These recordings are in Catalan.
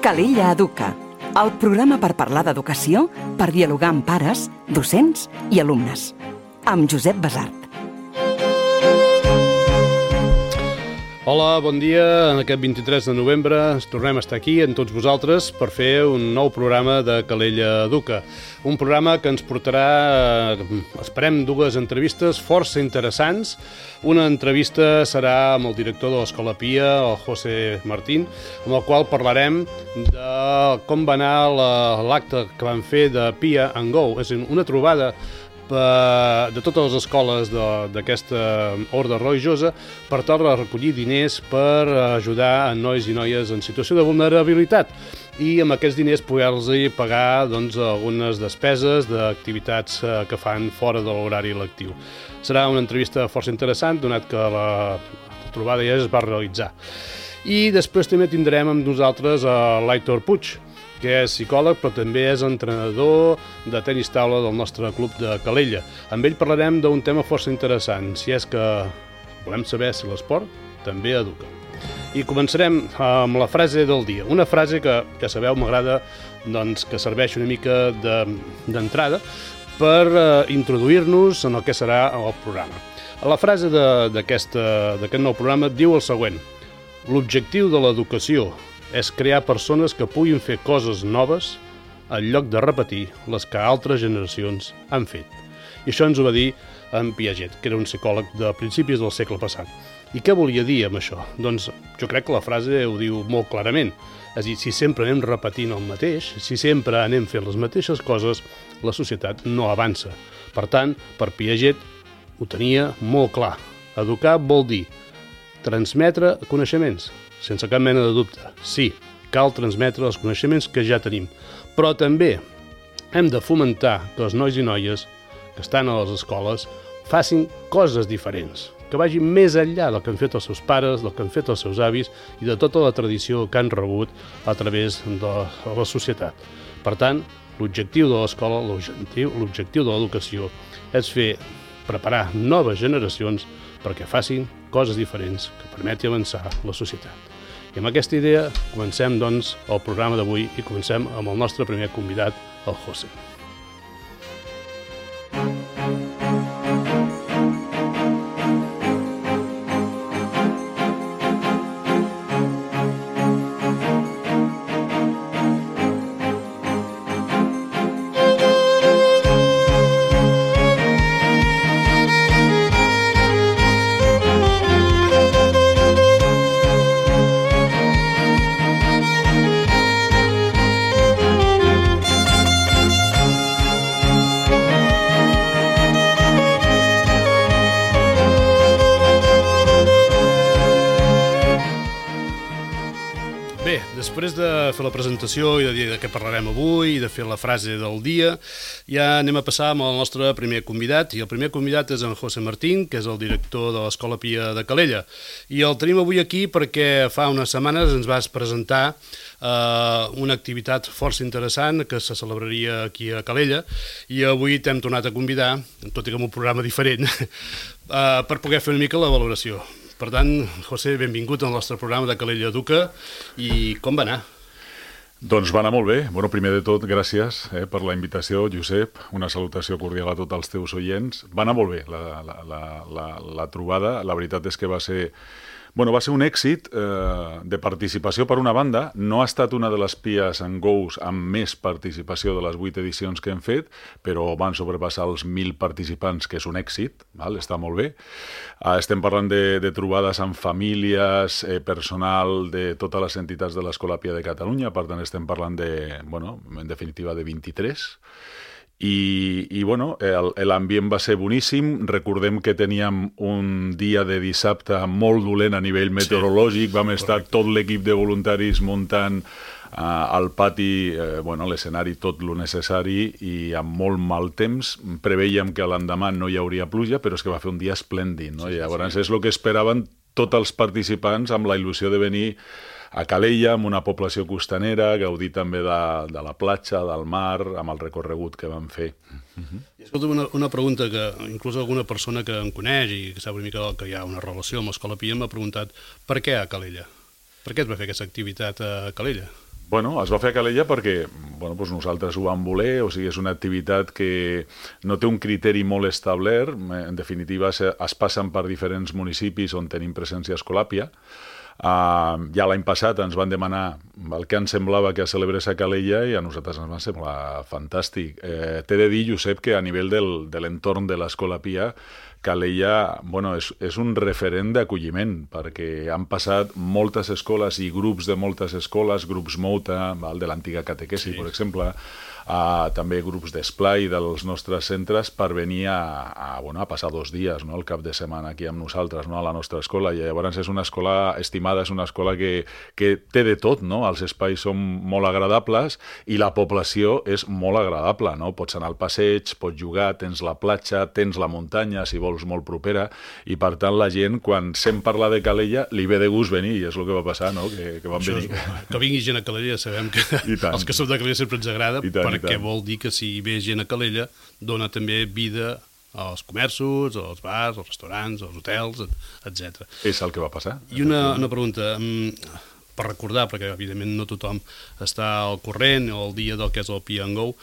Calella Educa, el programa per parlar d'educació, per dialogar amb pares, docents i alumnes. Amb Josep Basart. Hola, bon dia. En aquest 23 de novembre ens tornem a estar aquí amb tots vosaltres per fer un nou programa de Calella Educa. Un programa que ens portarà, esperem, dues entrevistes força interessants. Una entrevista serà amb el director de l'Escola Pia, el José Martín, amb el qual parlarem de com va anar l'acte que van fer de Pia and Go. És una trobada de totes les escoles d'aquesta Horta Religiosa per tal de recollir diners per ajudar a nois i noies en situació de vulnerabilitat i amb aquests diners poder-los pagar algunes despeses d'activitats que fan fora de l'horari lectiu. Serà una entrevista força interessant, donat que la trobada ja es va realitzar. I després també tindrem amb nosaltres l'Aitor Puig, que és psicòleg, però també és entrenador de tenis taula del nostre club de Calella. Amb ell parlarem d'un tema força interessant, si és que volem saber si l'esport també educa. I començarem amb la frase del dia. Una frase que, ja sabeu, m'agrada que serveix una mica d'entrada per introduir-nos en el que serà el programa. La frase d'aquest nou programa diu el següent: l'objectiu de l'educació és crear persones que puguin fer coses noves en lloc de repetir les que altres generacions han fet. I això ens ho va dir en Piaget, que era un psicòleg de principis del segle passat. I què volia dir amb això? Doncs jo crec que la frase ho diu molt clarament. És a dir, si sempre anem repetint el mateix, si sempre anem fent les mateixes coses, la societat no avança. Per tant, per Piaget ho tenia molt clar. Educar vol dir transmetre coneixements, sense cap mena de dubte. Sí, cal transmetre els coneixements que ja tenim, però també hem de fomentar que els nois i noies que estan a les escoles facin coses diferents, que vagin més enllà del que han fet els seus pares, del que han fet els seus avis i de tota la tradició que han rebut a través de la societat. Per tant, l'objectiu de l'escola, l'objectiu de l'educació és preparar noves generacions perquè facin coses diferents que permeti avançar la societat. I amb aquesta idea comencem, el programa d'avui i comencem amb el nostre primer convidat, el José. Després de fer la presentació i de dir de què parlarem avui i de fer la frase del dia, ja anem a passar amb el nostre primer convidat. I el primer convidat és en José Martín, que és el director de l'Escola Pia de Calella. I el tenim avui aquí perquè fa unes setmanes ens vas presentar una activitat força interessant que se celebraria aquí a Calella i avui t'hem tornat a convidar, tot i que amb un programa diferent, per poder fer una mica la valoració. Per tant, José, benvingut al nostre programa de Calella Educa. I com va anar? Doncs va anar molt bé. Primer de tot, gràcies per la invitació, Josep. Una salutació cordial a tots els teus oients. Va anar molt bé la trobada. La veritat és que va ser un èxit de participació per una banda. No ha estat una de les Pias and Go's amb més participació de les 8 edicions que hem fet, però van sobrepassar els 1.000 participants, que és un èxit, està molt bé. Estem parlant de trobades amb famílies, personal de totes les entitats de l'Escola Pia de Catalunya, per tant estem parlant en definitiva de 23. I l'ambient va ser boníssim. Recordem que teníem un dia de dissabte molt dolent a nivell meteorològic. Vam estar tot l'equip de voluntaris muntant al pati, l'escenari tot lo necessari i amb molt mal temps. Preveiem que l'endemà no hi hauria pluja, però és que va fer un dia esplèndid, no? Llavors és el que esperaven tots els participants amb la il·lusió de venir a Calella, amb una població costanera, gaudir també de la platja, del mar, amb el recorregut que vam fer. I escolta, una pregunta que inclús alguna persona que em coneix i que sap una mica que hi ha una relació amb l'Escola Pia m'ha preguntat per què a Calella? Per què et va fer aquesta activitat a Calella? Bueno, es va fer a Calella perquè nosaltres ho vam voler, o sigui, és una activitat que no té un criteri molt establert, en definitiva es passen per diferents municipis on tenim presència a Escolàpia. Ja l'any passat ens van demanar el que ens semblava que es celebrés a Calella i a nosaltres ens va semblar fantàstic. T'he de dir, Josep, que a nivell de l'entorn de l'Escolàpia, Calella és un referent d'acolliment, perquè han passat moltes escoles i grups de moltes escoles, grups Mouta, de l'antiga catequesi, per exemple, també grups d'esplai dels nostres centres per venir a passar 2 dies, al cap de setmana aquí amb nosaltres, a la nostra escola. I llavors és una escola estimada, és una escola que té de tot, els espais són molt agradables i la població és molt agradable, pots anar al passeig, pots jugar, tens la platja, tens la muntanya, si vols molt propera, i per tant la gent, quan sent parlar de Calella, li ve de gust venir, i és el que va passar, que van venir. Que vingui gent a Calella, sabem que els que som de Calella sempre ens agrada, perquè vol dir que si ve gent a Calella dona també vida als comerços, als bars, als restaurants, als hotels, etc. És el que va passar. I una pregunta, per recordar, perquè evidentment no tothom està al corrent o al dia del que és el Piangou,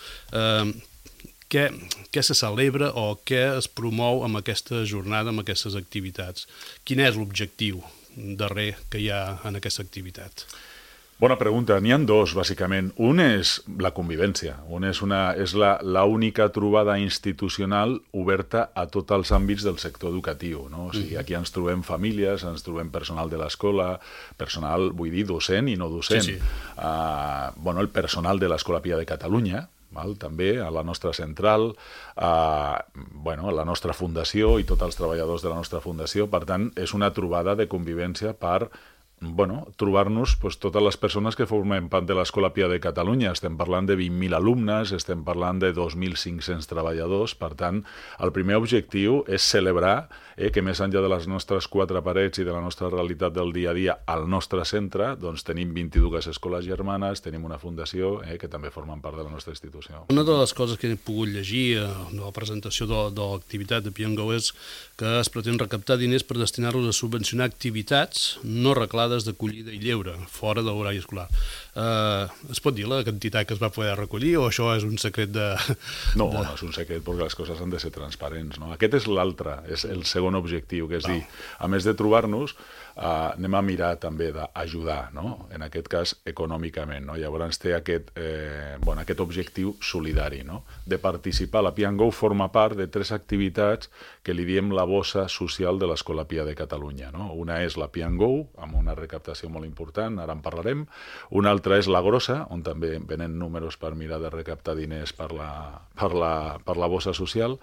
què se celebra o què es promou amb aquesta jornada, amb aquestes activitats? Quin és l'objectiu darrer que hi ha en aquesta activitat? Bona pregunta. N'hi ha 2, bàsicament. Un és la convivència. És l'única trobada institucional oberta a tots els àmbits del sector educatiu. O sigui, aquí ens trobem famílies, ens trobem personal de l'escola, personal, vull dir, docent i no docent. Sí. El personal de l'Escolàpia de Catalunya, també a la nostra central, a la nostra fundació i tots els treballadors de la nostra fundació. Per tant, és una trobada de convivència per trobar-nos totes les persones que formem part de l'Escolàpia de Catalunya. Estem parlant de 20.000 alumnes, estem parlant de 2.500 treballadors. Per tant, el primer objectiu és celebrar que més enllà de les nostres 4 parets i de la nostra realitat del dia a dia al nostre centre, doncs tenim 22 escoles germanes, tenim una fundació que també formen part de la nostra institució. Una de les coses que he pogut llegir en la presentació de l'activitat de Piangou és que es pretén recaptar diners per destinar-los a subvencionar activitats no reclades d'acollida i lleure, fora de l'horari escolar. Es pot dir la quantitat que es va poder recollir o això és un secret de... No, no és un secret perquè les coses han de ser transparents. Aquest és l'altre, és el segon objectiu, que és dir, a més de trobar-nos, anem a mirar també d'ajudar, en aquest cas econòmicament. Llavors té aquest objectiu solidari, de participar. La Piangou forma part de 3 activitats que li diem la bossa social de l'Escolàpia de Catalunya. Una és la Piangou, amb una recaptació molt important, ara en parlarem. Una altra és la Grossa, on també venen números per mirar de recaptar diners per la bossa social.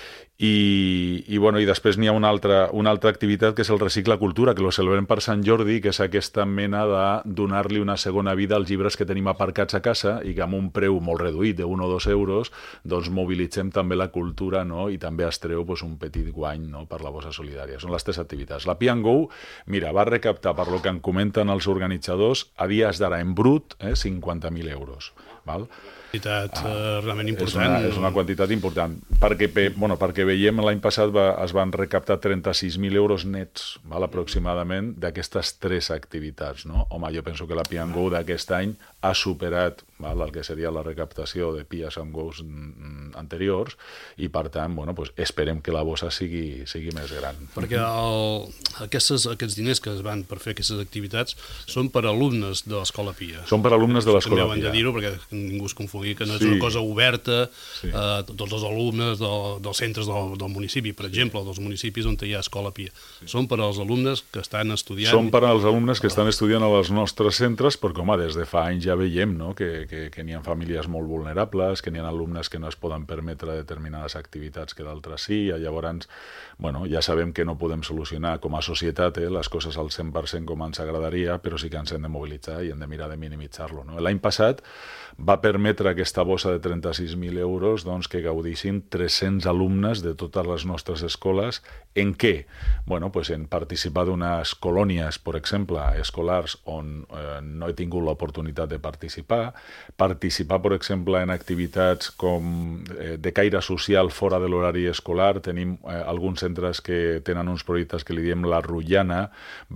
I després n'hi ha una altra activitat que és el Recicla Cultura, que lo celebrem per Sant Jordi, que és aquesta mena de donar-li una segona vida als llibres que tenim aparcats a casa i que amb un preu molt reduït de 1 o 2 euros doncs mobilitzem també la cultura i també es treu un petit guany per la bossa solidària. Són les 3 activitats. La Piangou, mira, va recaptar, per lo que en comenten els organitzadors, a dies d'ara en brut 50.000 euros. Val? Realment important. És una quantitat important. Perquè veiem, l'any passat es van recaptar 36.000 euros nets, aproximadament, d'aquestes 3 activitats. Home, jo penso que la Piangou d'aquest any ha superat el que seria la recaptació de Pias amb Gous anteriors i, per tant, esperem que la bossa sigui més gran. Perquè aquests diners que es van per fer aquestes activitats són per alumnes de l'Escola Pia. Són per alumnes de l'Escola Pia. També ho hem de dir-ho perquè ningú es confongui que no és una cosa oberta a tots els alumnes dels centres del municipi, per exemple, dels municipis on hi ha Escola Pia. Són per als alumnes que estan estudiant. Són per als alumnes que estan estudiant als nostres centres perquè, home, des de fa anys ja veiem que n'hi ha famílies molt vulnerables, que n'hi ha alumnes que no es poden permetre determinades activitats que d'altres sí, i llavors ja sabem que no podem solucionar com a societat les coses al 100% com ens agradaria, però sí que ens hem de mobilitzar i hem de mirar de minimitzar-lo. L'any passat va permetre aquesta bossa de 36.000 euros que gaudissin 300 alumnes de totes les nostres escoles. En què? En participar d'unes colònies, per exemple, escolars on no he tingut l'oportunitat de participar, per exemple, en activitats com de caire social fora de l'horari escolar. Tenim alguns centres que tenen uns projectes que li diem la Rutllana,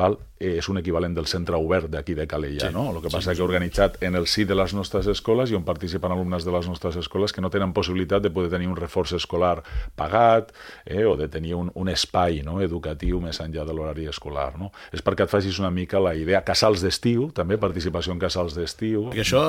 és un equivalent del centre obert d'aquí de Calella, no? El que passa que organitzat en el si de les nostres escoles i on participen alumnes de les nostres escoles que no tenen possibilitat de poder tenir un reforç escolar pagat o de tenir un espai, no?, educatiu més enllà de l'horari escolar, no? És perquè et facis una mica la idea. Casals d'estiu, també participació en casals d'estiu. I això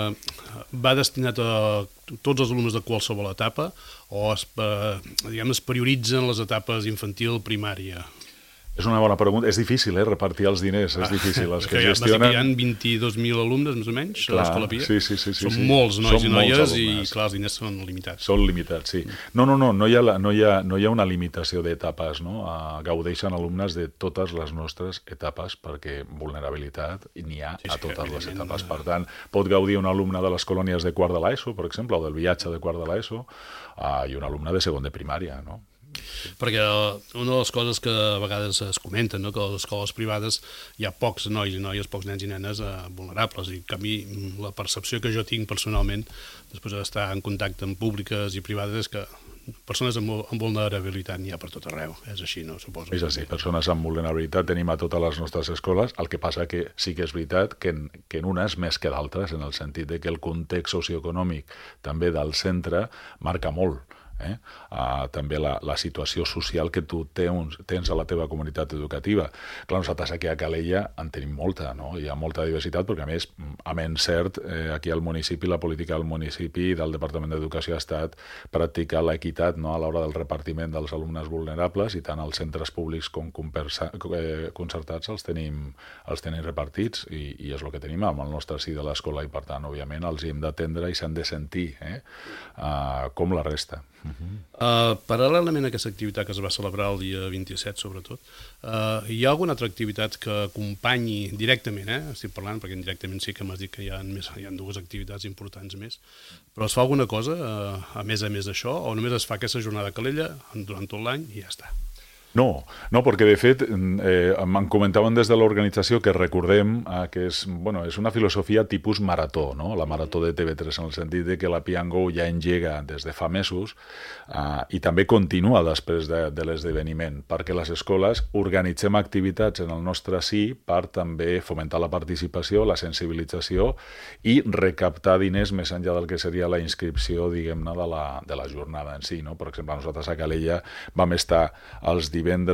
va destinat a tots els alumnes de qualsevol etapa o es prioritzen les etapes infantil, primària? És una bona pregunta. És difícil, repartir els diners, és difícil. Els que gestionen... Hi ha 22.000 alumnes, més o menys, a l'Escola Pia. Sí. Són molts nois i noies i, clar, els diners són limitats. Són limitats, sí. No hi ha una limitació d'etapes, no? Gaudeixen alumnes de totes les nostres etapes, perquè vulnerabilitat n'hi ha a totes les etapes. Per tant, pot gaudir un alumne de les colònies de quart de l'ESO, per exemple, o del viatge de quart de l'ESO, i un alumne de segon de primària, no? Perquè una de les coses que a vegades es comenten, no?, que a les escoles privades hi ha pocs nois i noies, pocs nens i nenes vulnerables, i en canvi la percepció que jo tinc personalment, després d'estar en contacte amb públiques i privades, és que persones amb vulnerabilitat n'hi ha per tot arreu. És així, no? Suposo. És així, persones amb vulnerabilitat tenim a totes les nostres escoles, el que passa que sí que és veritat que en unes més que d'altres, en el sentit de que el context socioeconòmic també del centre marca molt. També la situació social que tu tens a la teva comunitat educativa. Clar, nosaltres aquí a Calella en tenim molta, no? Hi ha molta diversitat, perquè a més, amb encert, aquí al municipi, la política del municipi i del Departament d'Educació ha estat practicar l'equitat, no?, a l'hora del repartiment dels alumnes vulnerables, i tant els centres públics com concertats els tenim repartits, i és el que tenim amb el nostre si de l'escola, i per tant, òbviament, els hi hem d'atendre i s'han de sentir com la resta. Paral·lelament a aquesta activitat que es va celebrar el dia 27, sobretot, hi ha alguna altra activitat que acompanyi directament, estic parlant, perquè indirectament sí que m'has dit que hi ha dues activitats importants més, però es fa alguna cosa a més d'això, o només es fa aquesta jornada a Calella durant tot l'any i ja està? No, perquè de fet me'n comentaven des de l'organització que recordem que és una filosofia tipus marató, no? La marató de TV3, en el sentit de que la Piango ja engega des de fa mesos i també continua després de l'esdeveniment, perquè les escoles organitzem activitats en el nostre si per també fomentar la participació, la sensibilització i recaptar diners més enllà del que seria la inscripció, diguem-ne, de la jornada en si, no? Per exemple, nosaltres a Calella vam estar els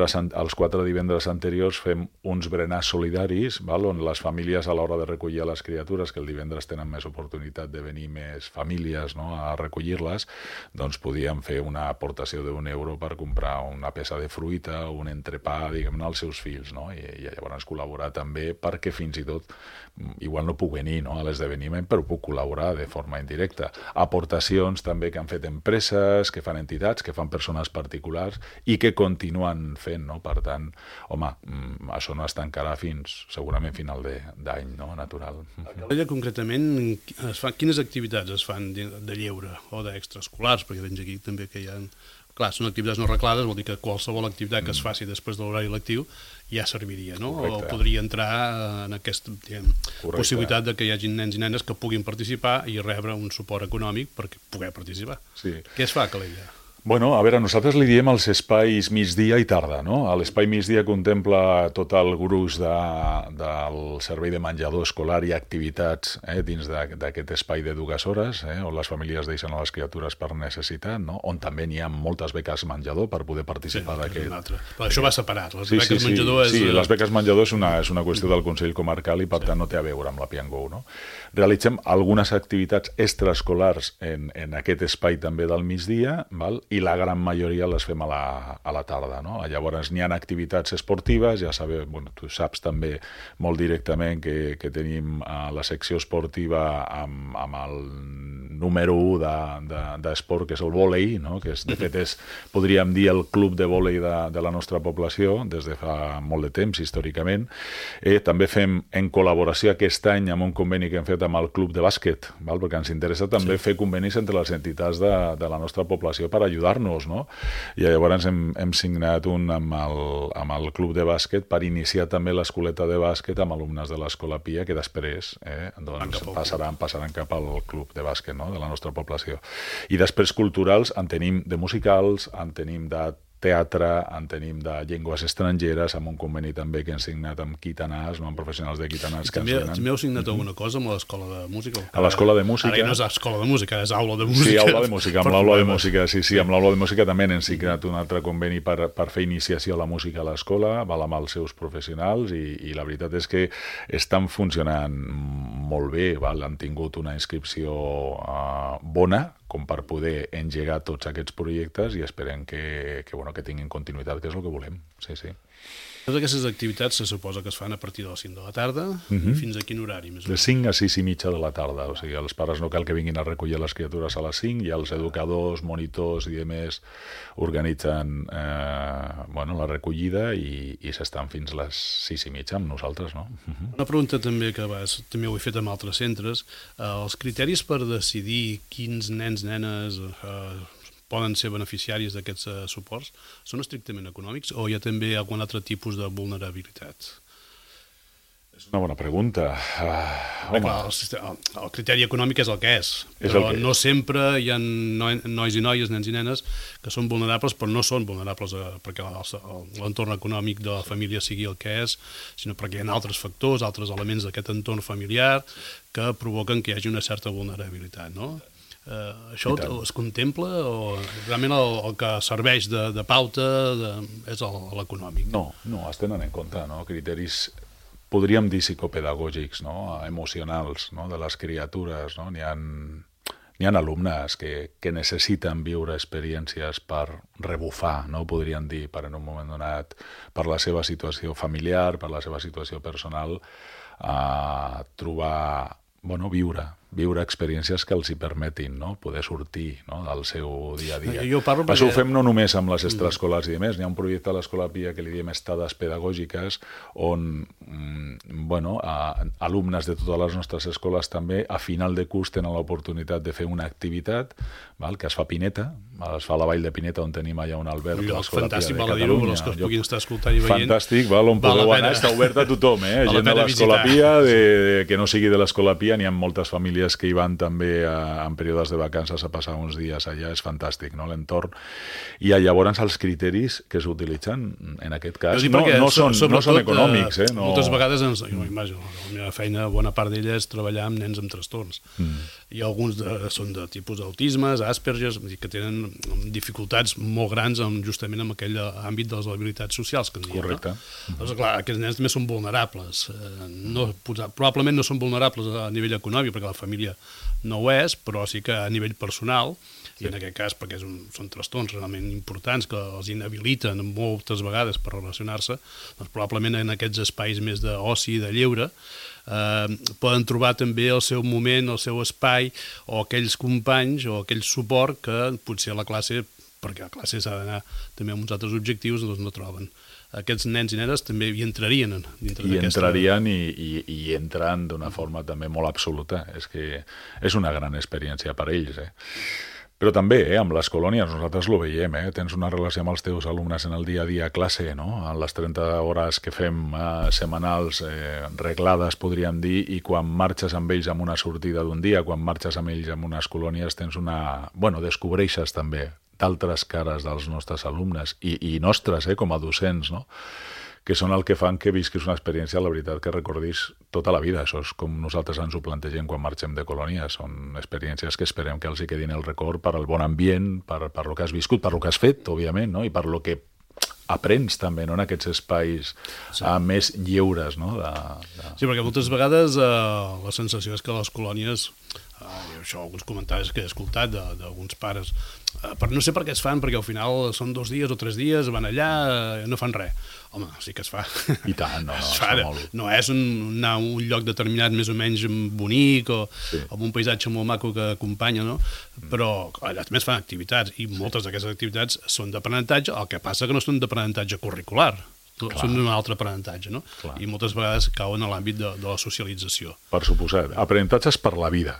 4 divendres anteriors fem uns berenars solidaris, on les famílies, a l'hora de recollir les criatures, que el divendres tenen més oportunitat de venir més famílies, no?, a recollir-les, doncs podíem fer una aportació d'€1 per comprar una peça de fruita o un entrepà, diguem-ne, als seus fills, no? I llavors col·laborar també, perquè fins i tot igual no puc venir, no?, a l'esdeveniment, però puc col·laborar de forma indirecta. Aportacions també que han fet empreses, que fan entitats, que fan persones particulars i que continuen fent, no? Per tant, home, això no es tancarà segurament final d'any, no?, natural. A Calella, concretament, quines activitats es fan de lleure o d'extraescolars? Perquè tens aquí també que hi ha... Clar, són activitats no reglades, vol dir que qualsevol activitat que es faci després de l'horari lectiu ja serviria, no? Correcte. O podria entrar en aquesta possibilitat de que hi hagi nens i nenes que puguin participar i rebre un suport econòmic per poder participar. Sí. Què es fa a Calella? Bueno, a veure, nosaltres li diem els espais migdia i tarda, no? L'espai migdia contempla tot el gruix del servei de menjador escolar i activitats dins d'aquest espai de 2 hores, on les famílies deixen a les criatures per necessitat, no? On també n'hi ha moltes beques menjador per poder participar d'aquest... Però això va separat, les beques menjador és... Sí, les beques menjador és una qüestió del Consell Comarcal i per tant no té a veure amb la Piango, no? Realitzem algunes activitats extraescolars en aquest espai també del migdia, val? I la gran majoria les fem a la tarda, no? Llavors n'hi ha activitats esportives, ja sabeu, tu saps també molt directament que tenim la secció esportiva amb el número 1 d'esport, que és el vòlei, no? Que de fet podríem dir el club de vòlei de la nostra població des de fa molt de temps, històricament. També fem en col·laboració aquest any amb un conveni que hem fet amb el club de bàsquet, perquè ens interessa també fer convenis entre les entitats de la nostra població per ajudar-nos, no? I llavors hem signat un amb el club de bàsquet per iniciar també l'escoleta de bàsquet amb alumnes de l'Escola Pia, que després passaran cap al club de bàsquet, no?, de la nostra població. I després culturals en tenim de musicals, en tenim de teatre, en tenim de llengües estrangeres, amb un conveni també que hem signat amb Quitanàs, amb professionals de Quitanàs que ens venen. També heu signat alguna cosa amb l'Escola de Música? A l'Escola de Música. Ara ja no és Escola de Música, és Aula de Música. Sí, Aula de Música, amb l'Aula de Música, sí, amb l'Aula de Música també hem signat un altre conveni per fer iniciació a la música a l'escola, amb els seus professionals, i la veritat és que estan funcionant molt bé, han tingut una inscripció bona, com per poder engegar tots aquests projectes, i esperem que tinguin continuïtat, que és el que volem. Sí, sí. Totes aquestes activitats se suposa que es fan a partir de les 5 de la tarda i fins a quin horari? De 5 a 6 i mitja de la tarda, o sigui, els pares no cal que vinguin a recollir les criatures a les 5, i els educadors, monitors i demés organitzen la recollida, i s'estan fins les 6 i mitja amb nosaltres, no? Una pregunta també que també ho he fet amb altres centres, els criteris per decidir quins nens, nenes poden ser beneficiaris d'aquests suports són estrictament econòmics o hi ha també algun altre tipus de vulnerabilitat? És una bona pregunta. El criteri econòmic és el que és, però no sempre hi ha nois i noies, nens i nenes, que són vulnerables, però no són vulnerables perquè l'entorn econòmic de la família sigui el que és, sinó perquè hi ha altres factors, altres elements d'aquest entorn familiar que provoquen que hi hagi una certa vulnerabilitat, no? Això es contempla o realment el que serveix de pauta és l'econòmic? No, es tenen en compte, no? Criteris, podríem dir psicopedagògics, no? Emocionals, no? De les criatures, no? N'hi ha alumnes que necessiten viure experiències per rebufar, no? Podríem dir, per en un moment donat, per la seva situació familiar, per la seva situació personal, viure experiències que els hi permetin, no? Poder sortir, no? Del seu dia a dia. Això ho fem no només amb les extraescolars i demés. N'hi ha un projecte a l'Escola Pia que li diem estades pedagògiques, on alumnes de totes les nostres escoles també a final de curs tenen l'oportunitat de fer una activitat que es fa a Pineta, es fa a la Vall de Pineta, on tenim allà un Albert. Un lloc fantàstic, val a dir-ho, per als que es puguin estar escoltant i veient. Fantàstic, on podeu anar, està obert a tothom, gent de l'Escola Pia, que no sigui de l'Escola Pia, n'hi ha moltes famílies que hi van també en períodes de vacances a passar uns dies allà, és fantàstic, no?, l'entorn. I llavors els criteris que s'utilitzen, en aquest cas, no són econòmics. Moltes vegades, jo m'imagino, la meva feina, bona part d'ella és treballar amb nens amb trastorns. I alguns són de tipus autisme, Asperger, que tenen dificultats molt grans justament en aquell àmbit de les habilitats socials que en diem. Correcte. Doncs clar, aquests nens també són vulnerables. Probablement no són vulnerables a nivell econòmic, perquè la família no ho és, però sí que a nivell personal, i en aquest cas perquè són trastorns realment importants que els inhabiliten moltes vegades per relacionar-se, doncs probablement en aquests espais més d'oci i de lleure poden trobar també el seu moment, el seu espai, o aquells companys o aquell suport que potser a la classe, perquè a la classe s'ha d'anar també amb uns altres objectius, doncs no troben. Aquests nens i nenes també hi entrarien dintre d'aquesta... I entren d'una forma també molt absoluta. És que és una gran experiència per a ells, Però també, amb les colònies, nosaltres ho veiem, tens una relació amb els teus alumnes en el dia a dia a classe, no? En les 30 hores que fem setmanals reglades, podríem dir, i quan marxes amb ells amb una sortida d'un dia, quan marxes amb ells amb unes colònies, tens descobreixes també d'altres cares dels nostres alumnes i nostres, com a docents, no?, que són el que fan que visquis una experiència, la veritat, que recordis tota la vida. Això és com nosaltres ens ho plantegem quan marxem de colònia. Són experiències que esperem que els hi quedin el record per al bon ambient, per lo que has viscut, per lo que has fet, òbviament, no? I per lo que aprens també, no?, en aquests espais més lliures, no? Sí, perquè moltes vegades la sensació és que les colònies, això, alguns comentaris que he escoltat d'alguns pares, no sé per què es fan, perquè al final són 2 dies o 3 dies, van allà, no fan res. Home, sí que es fa. I tant, no és anar a un lloc determinat més o menys bonic o amb un paisatge molt maco que acompanya, no? Però allà també es fan activitats i moltes d'aquestes activitats són d'aprenentatge, el que passa que no són d'aprenentatge curricular. Són d'un altre aprenentatge, no? I moltes vegades cauen a l'àmbit de la socialització. Per suposat. Aprenentatges per la vida.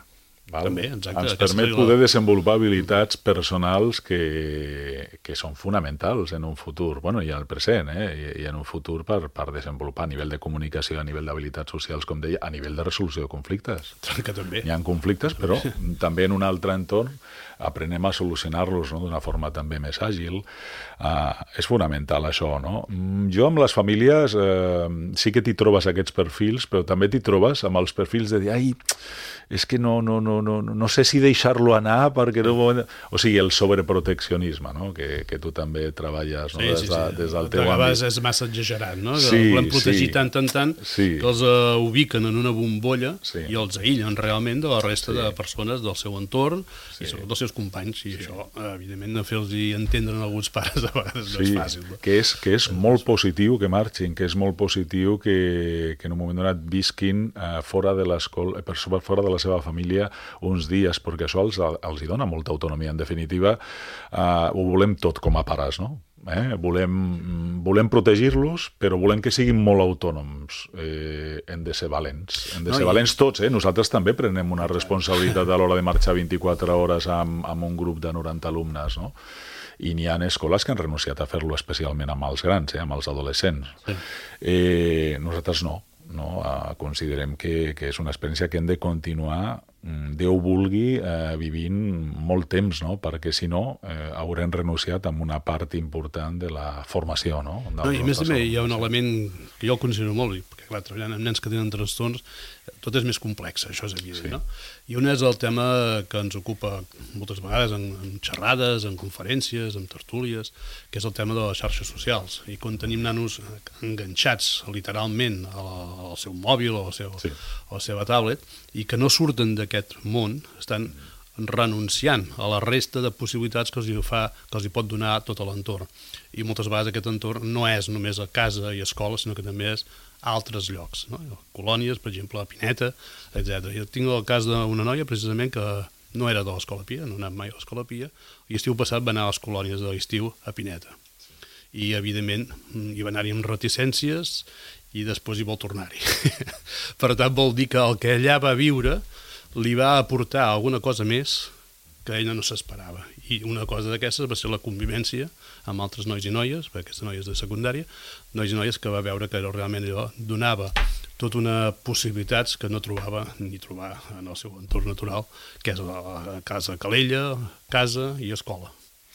Val? També, exacte. Ens permet poder desenvolupar habilitats personals que són fonamentals en un futur, bueno, i en el present, i en un futur per desenvolupar a nivell de comunicació, a nivell d'habilitats socials, com deia, a nivell de resolució de conflictes. Que també. Hi ha conflictes, però també en un altre entorn aprenem a solucionar-los, no?, d'una forma també més àgil. És fonamental això, no? Jo amb les famílies sí que t'hi trobes aquests perfils, però també t'hi trobes amb els perfils de dir, ai, és que no sé si deixar-lo anar perquè no... O sigui, el sobreproteccionisme, no?, que tu també treballes, no?, des del teu àmbit. A vegades és massa exagerat, no? Que volem protegir tant, que els ubiquen en una bombolla i els aïllen realment de la resta de persones del seu entorn i sobretot dels seus companys, i això, evidentment, de fer-los entendre a alguns pares a vegades no és fàcil. Que és molt positiu que marxin, que és molt positiu que en un moment donat visquin fora de l'escola, fora de la seva família uns dies, perquè això els hi dona molta autonomia. En definitiva, ho volem tot com a pares, no? Volem protegir-los, però volem que siguin molt autònoms. Hem de ser valents. Hem de ser valents tots. Nosaltres també prenem una responsabilitat a l'hora de marxar 24 hores amb un grup de 90 alumnes, no? I n'hi ha escoles que han renunciat a fer-lo, especialment amb els grans, amb els adolescents. Nosaltres no. Considerem que és una experiència que hem de continuar, Déu vulgui, vivint molt temps, no? Perquè si no haurem renunciat a una part important de la formació, no? I a més també hi ha un element que jo el considero molt, perquè clar, treballant amb nens que tenen trastorns tot és més complex, això és evident, no? I un és el tema que ens ocupa moltes vegades en xerrades, en conferències, en tertúlies, que és el tema de les xarxes socials. I quan tenim nanos enganxats literalment al seu mòbil o a la seva tablet i que no surten d'aquest món, estan renunciant a la resta de possibilitats que els hi pot donar tot l'entorn. I moltes vegades aquest entorn no és només a casa i a escola, sinó que també és a altres llocs, no? Colònies, per exemple, a Pineta, etc. Jo tinc el cas d'una noia, precisament, que no era de l'Escola Pia, no ha anat mai a l'Escola Pia, i estiu passat va anar a les colònies de l'estiu a Pineta. I, evidentment, hi va anar-hi amb reticències i després hi vol tornar-hi. Per tant, vol dir que el que allà va viure li va aportar alguna cosa més que ella no s'esperava. I una cosa d'aquestes va ser la convivència amb altres nois i noies, perquè aquesta noia és de secundària, nois i noies que va veure que realment allò donava tota una possibilitats que no trobava ni trobar en el seu entorn natural, que és la casa Calella, casa i escola.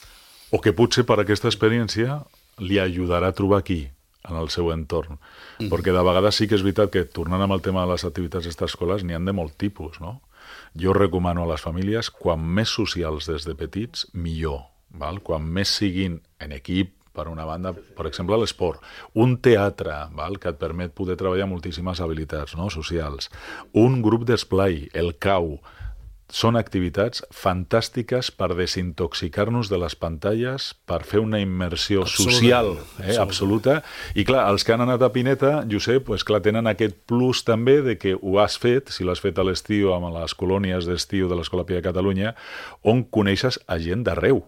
O que potser per aquesta experiència li ajudarà a trobar aquí, en el seu entorn. Perquè de vegades sí que és veritat que, tornant amb el tema de les activitats extraescolars, n'hi ha de molt tipus, no? Jo recomano a les famílies, quan més socials des de petits, millor. Val? Quan més siguin en equip, per una banda, per exemple, l'esport. Un teatre, val? Que et permet poder treballar moltíssimes habilitats, no? Socials. Un grup d'esplai, el CAU. Són activitats fantàstiques per desintoxicar-nos de les pantalles, per fer una immersió social absoluta. I clar, els que han anat a Pineta, Josep, pues, clar, tenen aquest plus també de que ho has fet, si l'has fet a l'estiu amb les colònies d'estiu de l'Escola Pia de Catalunya, on coneixes a gent d'arreu.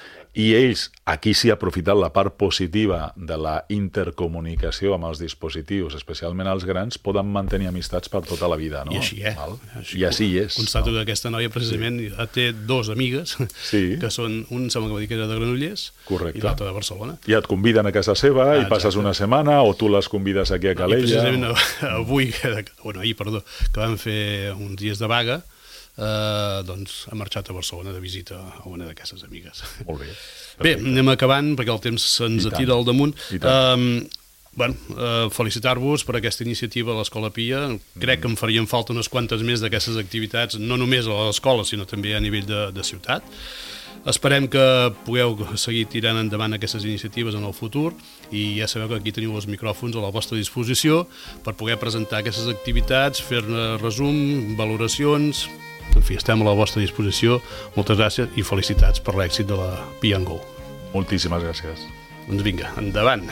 I ells, aquí sí, aprofitant la part positiva de la intercomunicació amb els dispositius, especialment els grans, poden mantenir amistats per tota la vida, no? I així és. I així és. Constato que aquesta noia precisament té dos amigues, que són, un sembla que va dir que era de Granollers, i l'altre de Barcelona. I et conviden a casa seva i passes una setmana, o tu les convides aquí a Calella. I precisament avui, ahir, que vam fer uns dies de vaga, doncs ha marxat a Barcelona de visita a una d'aquestes amigues. Molt bé. Bé, anem acabant perquè el temps se'ns tira al damunt. Felicitar-vos per aquesta iniciativa a l'Escola Pia. Crec que em farien falta unes quantes més d'aquestes activitats, no només a l'escola, sinó també a nivell de ciutat. Esperem que pugueu seguir tirant endavant aquestes iniciatives en el futur i ja sabeu que aquí teniu els micròfons a la vostra disposició per poder presentar aquestes activitats, fer-ne resum, valoracions. En fi, estem a la vostra disposició. Moltes gràcies i felicitats per l'èxit de la Pia & Go. Moltíssimes gràcies. Doncs vinga, endavant.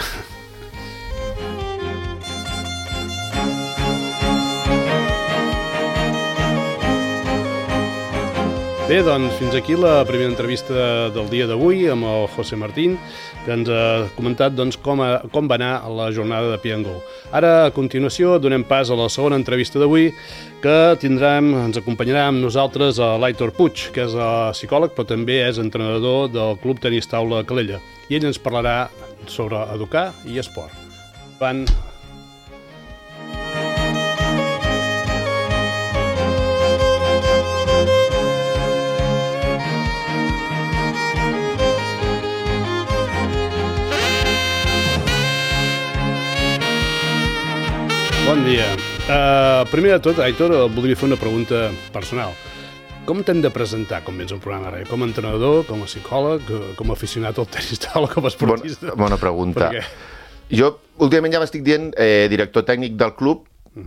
Bé, doncs fins aquí la primera entrevista del dia d'avui amb el José Martín, que ens ha comentat com va anar la jornada de Piangó. Ara, a continuació, donem pas a la segona entrevista d'avui, que ens acompanyarà amb nosaltres a l'Aitor Puig, que és psicòleg, però també és entrenador del Club Tenis Taula Calella. I ell ens parlarà sobre educar i esport. Bon dia. Primer de tot, Aitor, voldria fer una pregunta personal. Com t'hem de presentar com vens al programa ara? Com a entrenador, com a psicòleg, com a aficionat al tenis taula, com a esportista? Bona pregunta. Jo últimament ja m'estic dient director tècnic del club.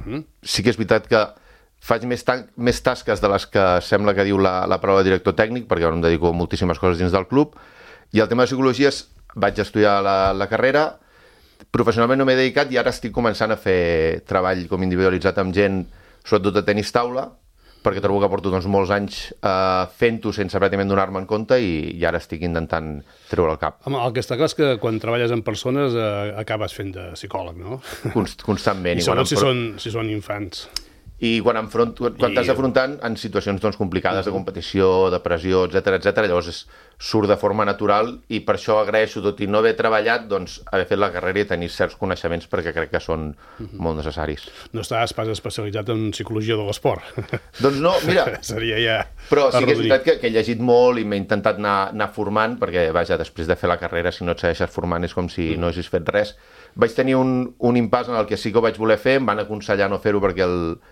Sí que és veritat que faig més tasques de les que sembla que diu la paraula director tècnic, perquè em dedico a moltíssimes coses dins del club. I el tema de psicologia vaig estudiar la carrera. Professionalment no m'he dedicat i ara estic començant a fer treball com individualitzat amb gent, sobretot de tenis taula, perquè trobo que porto molts anys fent-ho sense pràcticament donar-me en compte i ara estic intentant treure el cap. Home, el que està clar és que quan treballes amb persones acabes fent de psicòleg, no? Constantment. I sobretot si són infants. I quan t'has afrontant en situacions complicades de competició, de pressió, etc, llavors surt de forma natural i per això agraeixo, tot i no haver treballat, haver fet la carrera i tenir certs coneixements perquè crec que són molt necessaris. No estàs pas especialitzat en psicologia de l'esport. Doncs no, mira, seria ja però sí que és veritat que he llegit molt i m'he intentat anar formant, perquè vaja, després de fer la carrera, si no et segueixes formant és com si no haguessis fet res. Vaig tenir un impàs en el que sí que ho vaig voler fer, em van aconsellar no fer-ho perquè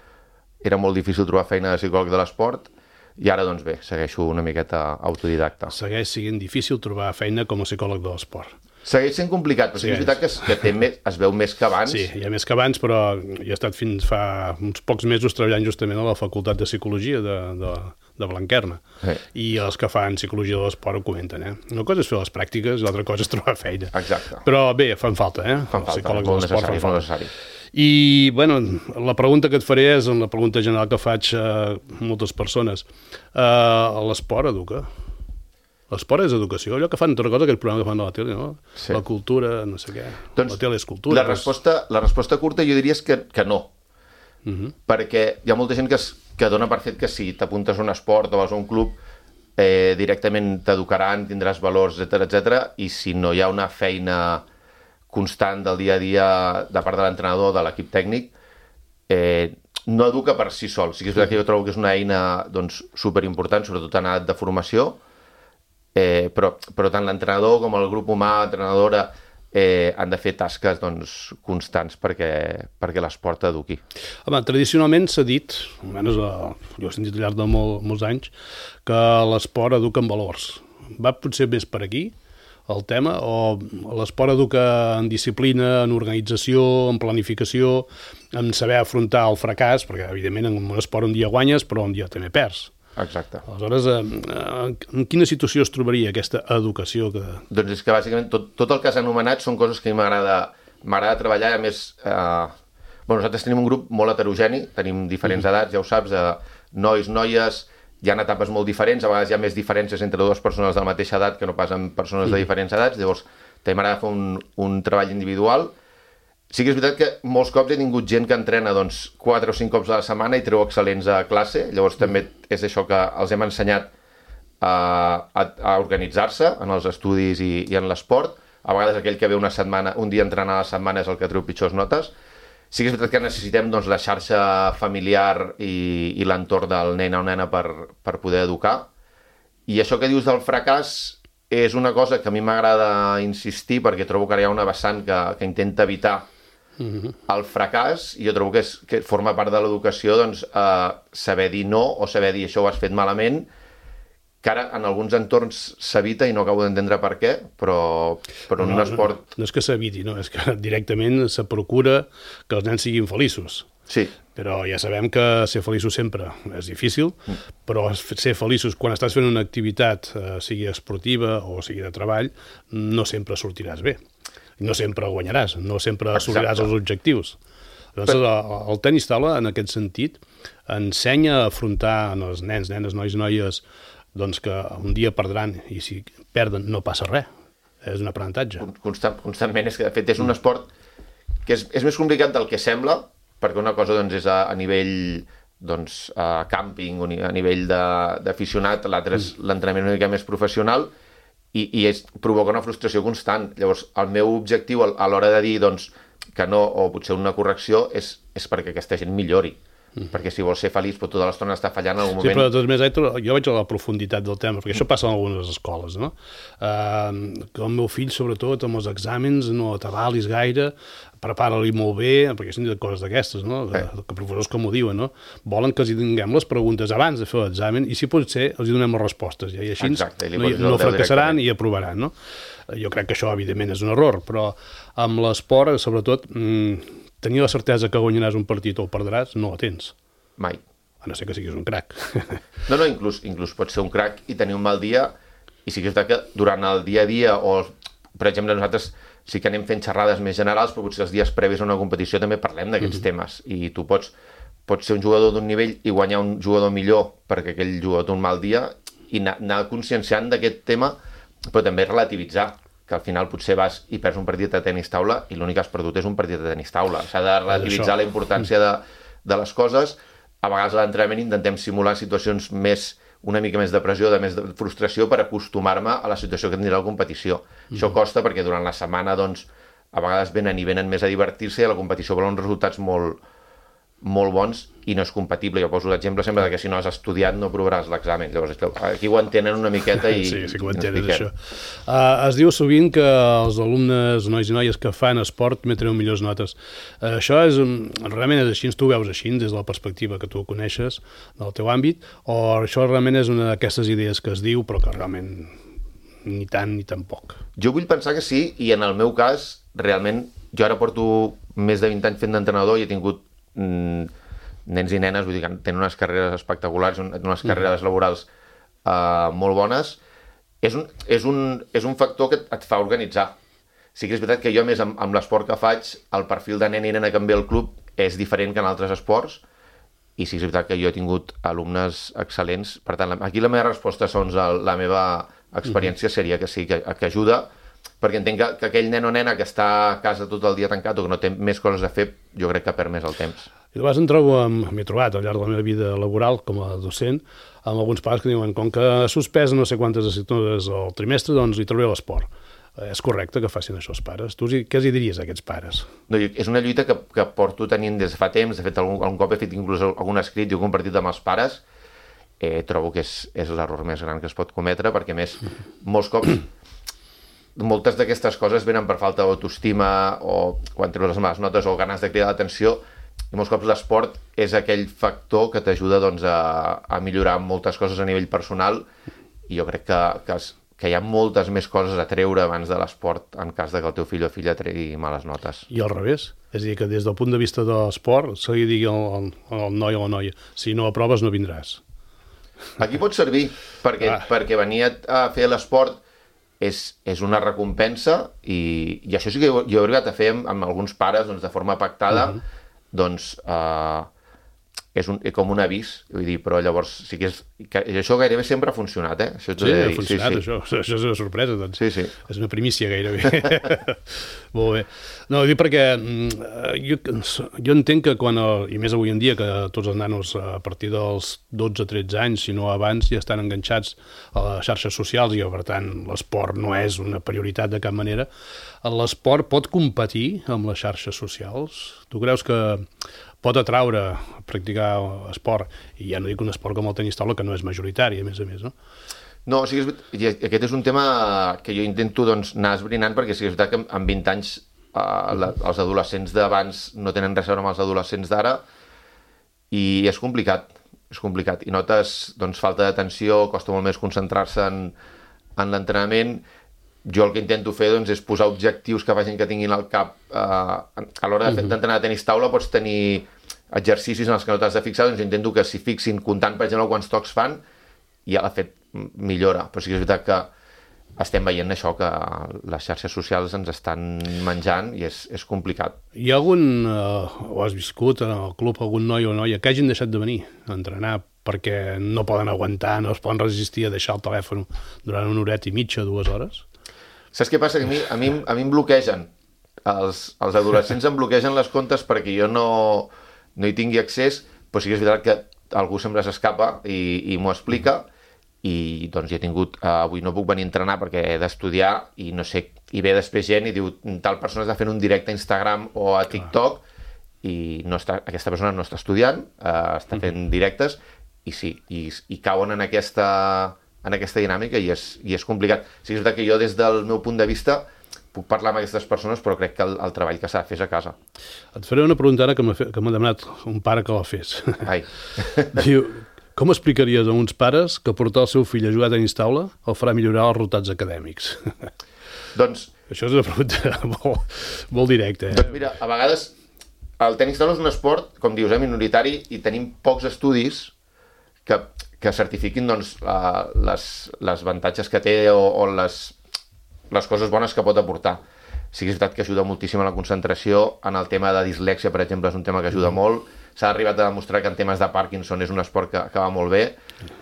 era molt difícil trobar feina de psicòleg de l'esport i ara, doncs bé, segueixo una miqueta autodidacta. Segueix sent difícil trobar feina com a psicòleg de l'esport. Segueix sent complicat, però sí que és veritat que es veu més que abans. Sí, hi ha més que abans, però hi he estat fins fa uns pocs mesos treballant justament a la Facultat de Psicologia de Blanquerna. Sí. I els que fan psicologia de l'esport ho comenten, Una cosa és fer les pràctiques i l'altra cosa és trobar feina. Exacte. Però bé, fan falta, Fan falta, molt necessari. I, bueno, la pregunta que et faré és la pregunta general que faig a moltes persones. L'esport educa? L'esport és educació? Allò que fan, tota cosa, aquell programa que fan a la tele, no? Sí. La cultura, no sé què. Doncs la tele és cultura. La resposta curta jo diria que no. Perquè hi ha molta gent que dona per fet que si t'apuntes a un esport o vas a un club directament t'educaran, tindràs valors, etc. I si no hi ha una feina constant del dia a dia de part de l'entrenador, de l'equip tècnic, no educa per si sol. Sí que és veritat que jo trobo que és una eina superimportant, sobretot en edat de formació, però tant l'entrenador com el grup humà, l'entrenadora, han de fer tasques constants perquè l'esport eduqui. Home, tradicionalment s'ha dit, almenys jo he sentit al llarg de molts anys, que l'esport educa en valors. Va potser més per aquí el tema, o l'esport educa en disciplina, en organització, en planificació, en saber afrontar el fracàs, perquè evidentment en un esport un dia guanyes però un dia també perds. Exacte. Aleshores, en quina situació es trobaria aquesta educació? Doncs és que bàsicament tot el que has anomenat són coses que a mi m'agrada treballar, i a més nosaltres tenim un grup molt heterogeni, tenim diferents edats, ja ho saps, nois, noies, hi ha etapes molt diferents, a vegades hi ha més diferències entre dues persones de la mateixa edat que no pas amb persones de diferents edats, llavors també m'agrada fer un treball individual. Sí que és veritat que molts cops he tingut gent que entrena 4 o 5 cops a la setmana i treu excel·lents a classe, llavors també és això que els hem ensenyat a organitzar-se en els estudis i en l'esport. A vegades aquell que ve un dia a entrenar a la setmana és el que treu pitjors notes. Sí que és veritat que necessitem la xarxa familiar i l'entorn del nen o nena per poder educar. I això que dius del fracàs és una cosa que a mi m'agrada insistir perquè trobo que ara hi ha una vessant que intenta evitar el fracàs i jo trobo que forma part de l'educació saber dir no o saber dir això ho has fet malament, que ara en alguns entorns s'evita i no acabo d'entendre per què, però en un esport... No és que s'eviti, no, és que directament se procura que els nens siguin feliços. Sí. Però ja sabem que ser feliços sempre és difícil, però ser feliços quan estàs fent una activitat, sigui esportiva o sigui de treball, no sempre sortiràs bé. No sempre guanyaràs, no sempre assoliràs els objectius. Llavors, el tenis taula, en aquest sentit, ensenya a afrontar els nens, nenes, nois, noies, doncs que un dia perdran, i si perden no passa res, és un aprenentatge. Constantment, és que de fet és un esport que és més complicat del que sembla, perquè una cosa doncs, és a nivell càmping o a nivell d'aficionat, l'altre és l'entrenament una mica més professional i provoca una frustració constant. Llavors, el meu objectiu a l'hora de dir doncs, que no, o potser una correcció, és perquè aquesta gent millori. Perquè si vols ser feliç pot tota l'estona estar fallant en algun moment. Sí, però de tot més, jo vaig a la profunditat del tema, perquè això passa en algunes escoles, no? Que el meu fill, sobretot, amb els exàmens, no t'avalis gaire, prepara-li molt bé, perquè són coses d'aquestes, no? Que professors com ho diuen, no? Volen que els tinguem les preguntes abans de fer l'examen i si pot ser els donem les respostes, i així no fracassaran i aprovaran, no? Jo crec que això, evidentment, és un error, però amb l'esport, sobretot, tenir la certesa que guanyaràs un partit o el perdràs, no la tens. Mai. A no ser que siguis un crac. No, inclús pots ser un crac i tenir un mal dia, i sí que és que durant el dia a dia, o per exemple nosaltres sí que anem fent xerrades més generals, però potser els dies previs a una competició també parlem d'aquests temes, i tu pots ser un jugador d'un nivell i guanyar un jugador millor perquè aquell jugador té un mal dia, i anar conscienciant d'aquest tema, però també relativitzar, que al final potser vas i perds un partit de tenis taula i l'únic que has perdut és un partit de tenis taula. S'ha de relativitzar la importància de les coses. A vegades a l'entrenament intentem simular situacions una mica més de pressió, de més de frustració, per acostumar-me a la situació que tindrà la competició. Això costa perquè durant la setmana doncs, a vegades venen més a divertir-se i a la competició volen uns resultats molt bons i no és compatible. Jo poso l'exemple sempre que si no has estudiat no aprovaràs l'examen. Llavors aquí ho entenen una miqueta i sí que ho entenen, això. Es diu sovint que els alumnes, nois i noies que fan esport també tenen millors notes. Això realment és així, tu ho veus així des de la perspectiva que tu coneixes del teu àmbit, o això realment és una d'aquestes idees que es diu però que realment ni tant ni tan poc? Jo vull pensar que sí, i en el meu cas realment jo ara porto més de 20 anys fent d'entrenador i he tingut nens i nenes, vull dir que tenen unes carreres espectaculars, unes carreres laborals molt bones. És un factor que et fa organitzar. Sí que és veritat que jo, més amb l'esport que faig, el perfil de nen i nena que em ve al club és diferent que en altres esports, i sí que és veritat que jo he tingut alumnes excel·lents. Per tant, aquí la meva resposta, segons la meva experiència, seria que sí, que ajuda, perquè entenc que aquell nen o nena que està a casa tot el dia tancat o que no té més coses a fer, jo crec que perd més el temps. I de vegades m'he trobat al llarg de la meva vida laboral com a docent amb alguns pares que diuen com que ha suspès no sé quantes assignatures al trimestre, doncs li trauré l'esport. És correcte que facin això els pares? Tu què els diries a aquests pares? No, és una lluita que porto tenint des de fa temps. De fet, algun cop he fet inclús algun escrit i ho he compartit amb els pares. Trobo que és l'error més gran que es pot cometre, perquè més, molts cops moltes d'aquestes coses venen per falta d'autoestima o quan treus les males notes o ganes de cridar l'atenció, i molts cops l'esport és aquell factor que t'ajuda doncs, a millorar moltes coses a nivell personal, i jo crec que hi ha moltes més coses a treure abans de l'esport en cas de que el teu fill o filla tregui males notes. I al revés? És a dir, que des del punt de vista de l'esport se li digui al noi o la noia si no aproves no vindràs. Aquí pot servir, perquè venir a fer l'esport és una recompensa, i això sí que jo he arribat a fer amb alguns pares doncs, de forma pactada, doncs és com un avís, vull dir, però llavors sí que això gairebé sempre ha funcionat, Això ha funcionat, això és una sorpresa, doncs. Sí. És una primícia gairebé. Molt bé. No, dic perquè jo entenc que i més avui en dia, que tots els nanos a partir dels 12-13 anys, si no abans, ja estan enganxats a les xarxes socials, i per tant l'esport no és una prioritat de cap manera. L'esport pot competir amb les xarxes socials? Tu creus que pot atraure a practicar esport, i ja no dic un esport com el tenis taula, que no és majoritari, a més, no? No, sí que aquest és un tema que jo intento doncs, anar esbrinant, perquè sí que és veritat que amb 20 anys els adolescents d'abans no tenen res a veure amb els adolescents d'ara, i és complicat, i notes doncs, falta d'atenció, costa molt més concentrar-se en l'entrenament. Jo el que intento fer doncs, és posar objectius que facin que tinguin al cap. A l'hora d'entrenar a tenis taula pots tenir exercicis en els que no t'has de fixar, doncs intento que s'hi fixin comptant, per exemple, quants tocs fan, i ja l'ha fet millora. Però sí que és veritat que estem veient això, que les xarxes socials ens estan menjant i és complicat. Hi ha algun, o has viscut en el club, algun noi o noia que hagin deixat de venir a entrenar perquè no poden aguantar, no es poden resistir a deixar el telèfon durant una horeta i mitja, 2 hores? Saps què passa? Que a mi em bloquegen. Els adolescents em bloquegen les comptes perquè jo no hi tingui accés, però sí que és veritat que algú sempre s'escapa i m'ho explica, i doncs he tingut, avui no puc venir a entrenar perquè he d'estudiar i no sé, i ve després gent i diu tal persona està fent un directe a Instagram o a TikTok i aquesta persona no està estudiant, està fent directes i sí, i cauen en aquesta dinàmica i és complicat. Sí, és veritat que jo des del meu punt de vista puc parlar amb aquestes persones, però crec que el treball que s'ha de fer és a casa. Et faré una pregunta ara que m'ha demanat un pare que la fes. Ai. Diu, com explicaries a uns pares que portar el seu fill a jugar a tenis taula el farà millorar els resultats acadèmics? Doncs... Això és una pregunta molt directa. Doncs mira, a vegades el tenis taula és un esport, com dius, minoritari, i tenim pocs estudis que certifiquin doncs, les avantatges que té o les coses bones que pot aportar. Sí que és veritat que ajuda moltíssim a la concentració. En el tema de dislèxia, per exemple, és un tema que ajuda molt. S'ha arribat a demostrar que en temes de Parkinson és un esport que va molt bé.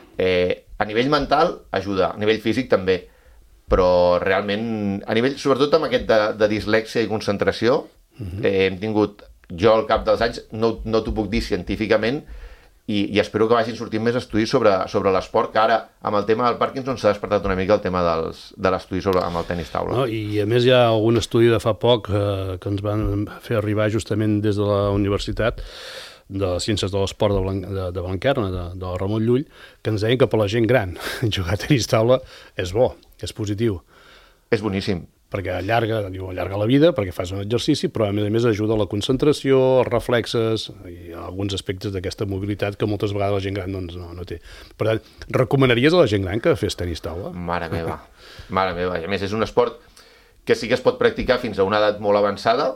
A nivell mental ajuda, a nivell físic també, però realment, a nivell, sobretot amb aquest de dislèxia i concentració, hem tingut, jo al cap dels anys, no t'ho puc dir científicament, i espero que vagin sortint més estudis sobre l'esport, que ara, amb el tema del Parkinson, s'ha despertat una mica el tema de l'estudi amb el tenis taula. No, i a més hi ha algun estudi de fa poc que ens van fer arribar justament des de la Universitat de Ciències de l'Esport de Blanquerna, de Ramon Llull, que ens deien que per la gent gran jugar a tenis taula és bo, és positiu. És boníssim. Perquè allarga la vida, perquè fas un exercici, però a més ajuda a la concentració, els reflexes i alguns aspectes d'aquesta mobilitat que moltes vegades la gent gran doncs, no té. Per tant, recomanaries a la gent gran que fes tenis taula? Mare meva. A més, és un esport que sí que es pot practicar fins a una edat molt avançada,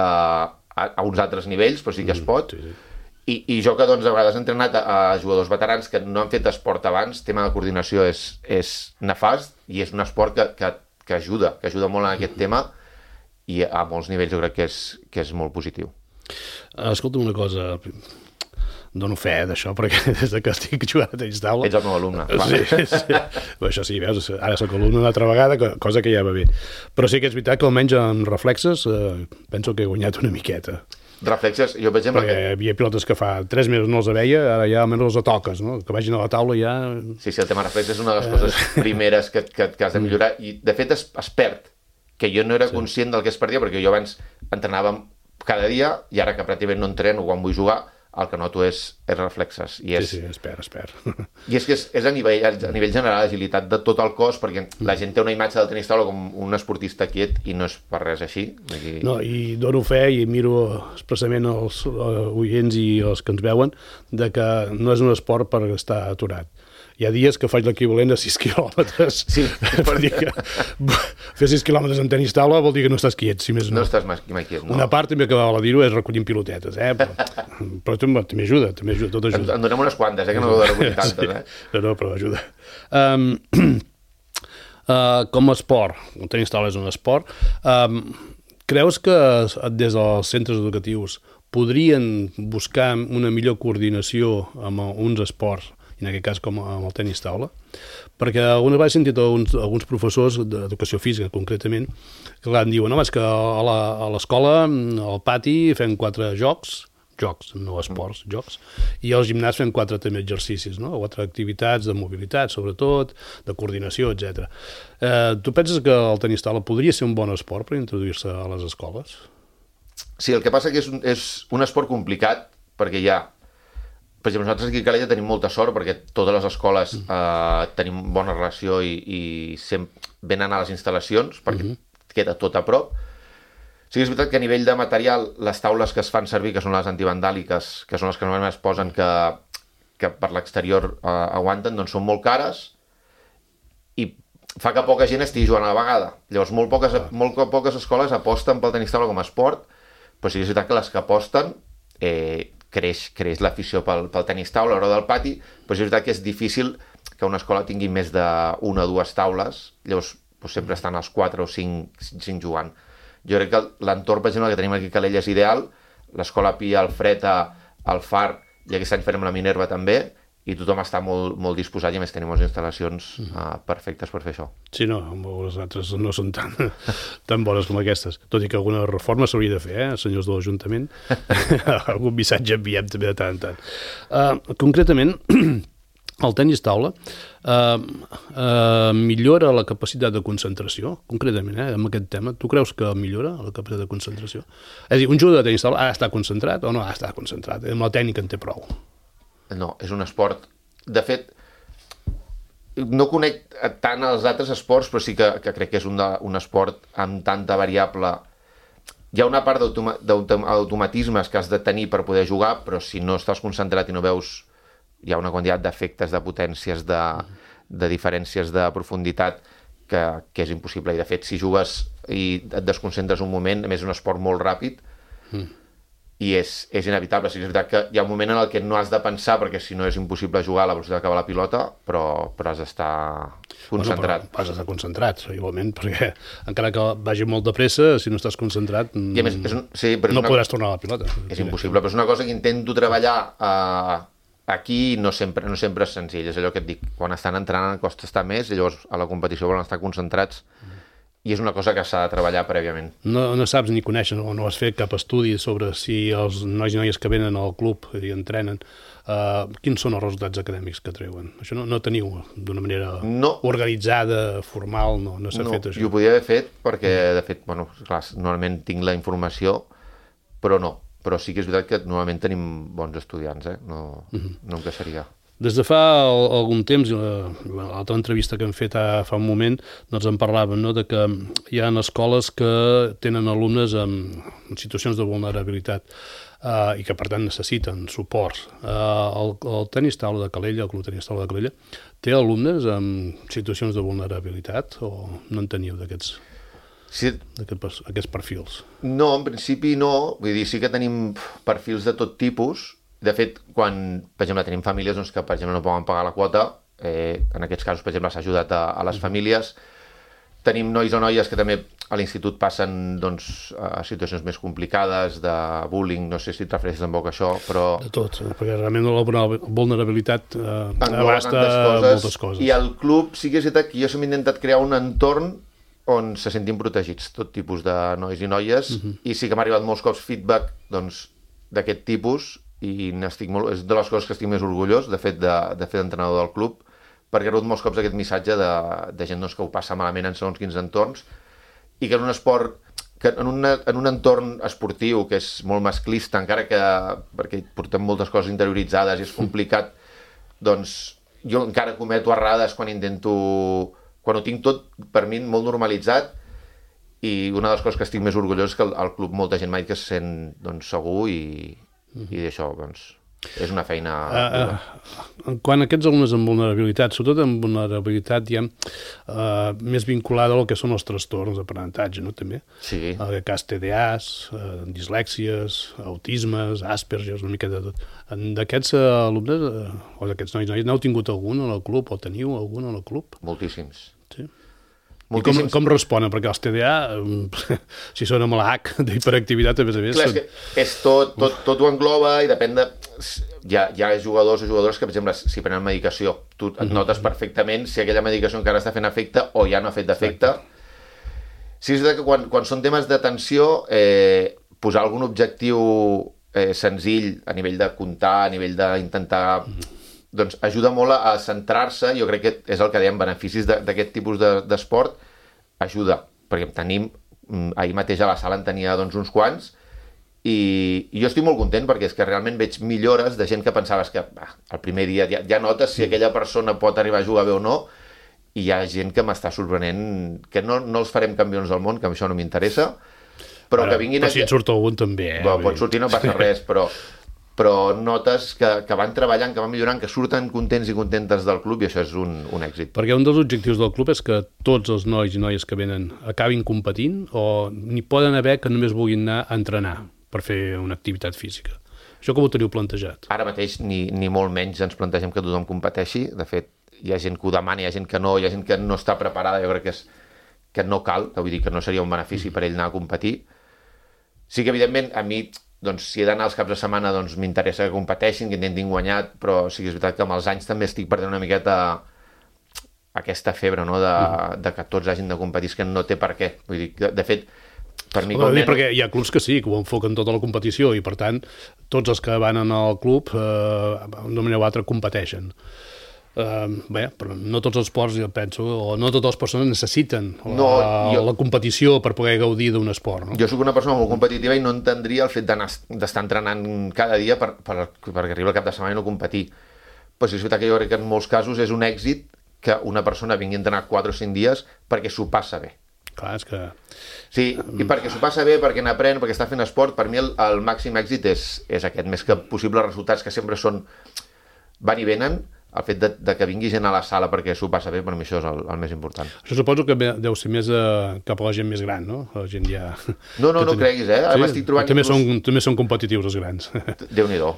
a uns altres nivells, però sí que es pot. Sí. I jo que doncs, a vegades he entrenat a jugadors veterans que no han fet esport abans, tema de coordinació és nefast i és un esport que ajuda molt en aquest tema i a molts nivells jo crec que és molt positiu. Escolta'm una cosa, dono fe d'això perquè des que estic jugant a tenis taula... Ets el meu alumne. Sí. Això sí, veus, ara soc alumne una altra vegada, cosa que ja va bé. Però sí que és veritat que almenys en reflexes penso que he guanyat una miqueta. Reflexes, jo per exemple... Perquè hi havia pilotes que fa 3 mesos no els veia, ara ja almenys els toques, no? Que vagin a la taula ja... Sí, el tema reflexes és una de les coses primeres que has de millorar, i de fet es perd, que jo no era conscient del que es perdia, perquè jo abans entrenàvem cada dia, i ara que pràcticament no entreno quan vull jugar, el que noto és reflexes. Sí, es perd. I és que és a nivell general agilitat de tot el cos, perquè la gent té una imatge del tenis taula com un esportista quiet i no és per res així. No, i dono fe i miro expressament els oients i els que ens veuen de que no és un esport per estar aturat. Hi ha dies que faig l'equivalent a 6 quilòmetres. Sí. Per dir que fer 6 quilòmetres en tenis taula vol dir que no estàs quiet, si més no. No estàs mai quiet, no. Una part, també acabava de dir-ho, és recollint pilotetes, però també ajuda, tot ajuda. En donem unes quantes, que no heu de recollir tantes, No, però ajuda. Com a esport, el tenis taula és un esport, creus que des dels centres educatius podrien buscar una millor coordinació amb uns esports, en aquest cas com amb el tenis taula? Perquè alguna vegada he sentit alguns professors d'educació física, concretament, que clar, em diuen, és que a l'escola, al pati, fem 4 jocs, no esports, jocs, i al gimnàs fem 4 també exercicis, no? 4 activitats de mobilitat, sobretot, de coordinació, etc. Tu penses que el tenis taula podria ser un bon esport per introduir-se a les escoles? Sí, el que passa que és un esport complicat, perquè hi ha... Per exemple, nosaltres aquí a Calella tenim molta sort perquè totes les escoles tenim bona relació i venen a les instal·lacions perquè queda tot a prop. Sí que és veritat que a nivell de material, les taules que es fan servir, que són les antivandàliques, que són les que normalment es posen que per l'exterior aguanten, doncs són molt cares i fa que poca gent estigui jugant a la vegada. Llavors, molt poques escoles aposten pel tenis taula com a esport, però sí que és veritat que les que aposten creix l'afició pel tenis taula a l'hora del pati, però és veritat que és difícil que una escola tingui més d'una o dues taules, llavors sempre estan els 4 o 5 jugant. Jo crec que l'entorn, per exemple, que tenim aquí a Calella és ideal, l'escola Pia, el Fred, el Far, i aquest any farem la Minerva també, i tothom està molt disposat i a més tenim unes instal·lacions perfectes per fer això. Sí, no, les altres no són tan bones com aquestes, tot i que alguna reforma s'hauria de fer, senyors de l'Ajuntament. Algun missatge enviem també de tant en tant. Concretament, el tenis taula millora la capacitat de concentració, concretament, amb aquest tema. Tu creus que millora la capacitat de concentració? És a dir, un jugador de tenis taula ha d'estar concentrat o no ha d'estar concentrat? Amb la tècnica en té prou. No, és un esport... De fet, no conec tant els altres esports, però sí que crec que és un esport amb tanta variable. Hi ha una part d'automatismes que has de tenir per poder jugar, però si no estàs concentrat i no veus, hi ha una quantitat d'efectes, de potències, de diferències de profunditat que és impossible. I de fet, si jugues i et desconcentres un moment, a més és un esport molt ràpid, i és inevitable. Sí, és veritat que hi ha un moment en el que no has de pensar, perquè si no és impossible jugar a la velocitat que va la pilota, però has d'estar concentrat. Bueno, has d'estar concentrat, igualment, perquè encara que vagi molt de pressa, si no estàs concentrat, i a més, no podràs tornar a la pilota. És impossible, però és una cosa que intento treballar aquí, no sempre és senzill. És allò que et dic, quan estan entrenant costa estar més, i llavors a la competició volen estar concentrats, i és una cosa que s'ha de treballar prèviament. No saps ni coneixes, o no has fet cap estudi sobre si els nois i noies que venen al club i entrenen, quins són els resultats acadèmics que treuen? Això no teniu d'una manera organitzada, formal, no s'ha fet això? Jo ho podia haver fet perquè, de fet, bueno, clar, normalment tinc la informació, però no. Però sí que és veritat que normalment tenim bons estudiants, no em queixaria. Des de fa algun temps, l'altra entrevista que hem fet fa un moment, doncs en parlàvem, de que hi ha escoles que tenen alumnes en situacions de vulnerabilitat i que, per tant, necessiten suports. El tenis taula de Calella, el Club Tenis Taula de Calella, té alumnes en situacions de vulnerabilitat o no en teniu d'aquests perfils? No, en principi no. Vull dir, sí que tenim perfils de tot tipus. De fet, quan, per exemple, tenim famílies que, per exemple, no poden pagar la quota, en aquests casos, per exemple, s'ha ajudat a les famílies. Tenim nois o noies que també a l'institut passen a situacions més complicades, de bullying, no sé si et refereixes tampoc a això, però... De tot, perquè realment la vulnerabilitat abasta moltes coses. I al club sí que és veritat que jo hem intentat crear un entorn on se sentin protegits, tot tipus de nois i noies, i sí que m'ha arribat molts cops feedback d'aquest tipus, i és de les coses que estic més orgullós, de fet, de fer d'entrenador del club, perquè he rebut molts cops aquest missatge de gent que ho passa malament en segons quins entorns, i que en un esport, que en un entorn esportiu que és molt masclista, encara que perquè portem moltes coses interioritzades i és complicat, doncs jo encara cometo errades quan ho tinc tot per mi molt normalitzat, i una de les coses que estic més orgullós és que al club molta gent m'ha dit que se sent segur i d'això, és una feina... Quan aquests alumnes amb vulnerabilitat, sobretot amb vulnerabilitat ja més vinculada al que són els trastorns d'aprenentatge, no, també? Sí. En aquest cas TDAs, dislèxies, autismes, Asperger, una mica de tot. D'aquests alumnes, o d'aquests nois, n'heu tingut algun al club, o teniu algun al club? Moltíssims. Sí. I com responen? Perquè els TDA, si són amb la H d'hiperactivitat, a més. Clar, és que tot ho engloba i depèn de... Hi ha jugadors o jugadores que, per exemple, si prenen medicació, tu et notes perfectament si aquella medicació encara està fent efecte o ja no ha fet d'efecte. Sí, és veritat que quan són temes d'atenció, posar algun objectiu senzill a nivell de comptar, a nivell d'intentar... doncs ajuda molt a centrar-se. Jo crec que és el que dèiem, beneficis d'aquest tipus d'esport, ajuda, perquè tenim, ahir mateix a la sala en tenia uns quants, i jo estic molt content perquè és que realment veig millores de gent que pensaves que el primer dia ja notes si aquella persona pot arribar a jugar bé o no, i hi ha gent que m'està sorprenent, que no els farem campions del món, que això no m'interessa, però que vinguin... Però si et surt algun també, pot sortir, no passa res, però notes que van treballant, que van millorant, que surten contents i contentes del club, i això és un èxit. Perquè un dels objectius del club és que tots els nois i noies que venen acabin competint, o n'hi poden haver que només vulguin anar a entrenar per fer una activitat física. Això com ho teniu plantejat? Ara mateix ni molt menys ens plantegem que tothom competeixi. De fet, hi ha gent que ho demana, hi ha gent que no, hi ha gent que no està preparada. Jo crec que no cal, que vull dir que no seria un benefici per ell anar a competir. Sí que, evidentment, a mi doncs, si he d'anar els caps de setmana, doncs m'interessa que competeixin, que intentin guanyar, però sí que és veritat que amb els anys també estic perdent una miqueta aquesta febre, no?, de que tots hagin de competir, que no té per què. Vull dir, de fet, per mi com perquè hi ha clubs que sí, que ho enfoquen tota la competició i, per tant, tots els que van al club d'una manera o altra competeixen. Bé, però no tots els esports, jo penso, o no totes les persones necessiten la competició per poder gaudir d'un esport, no? Jo soc una persona molt competitiva i no entendria el fet d'estar entrenant cada dia perquè arriba el cap de setmana i no competir. Però sí, és veritat que jo crec que en molts casos és un èxit que una persona vingui a entrenar 4 o 5 dies perquè s'ho passa bé. Clar, és que... Sí, i perquè s'ho passa bé, perquè n'aprèn, perquè està fent esport, per mi el màxim èxit és aquest, més que possibles resultats que sempre són van i venen, el fet de que vingui gent a la sala perquè s'ho passa bé, per mi això és el més important. Això suposo que deu ser més cap a la gent més gran, no? La gent ja... No creguis, eh? Sí? M'estic trobant també són competitius els grans. Déu-n'hi-do.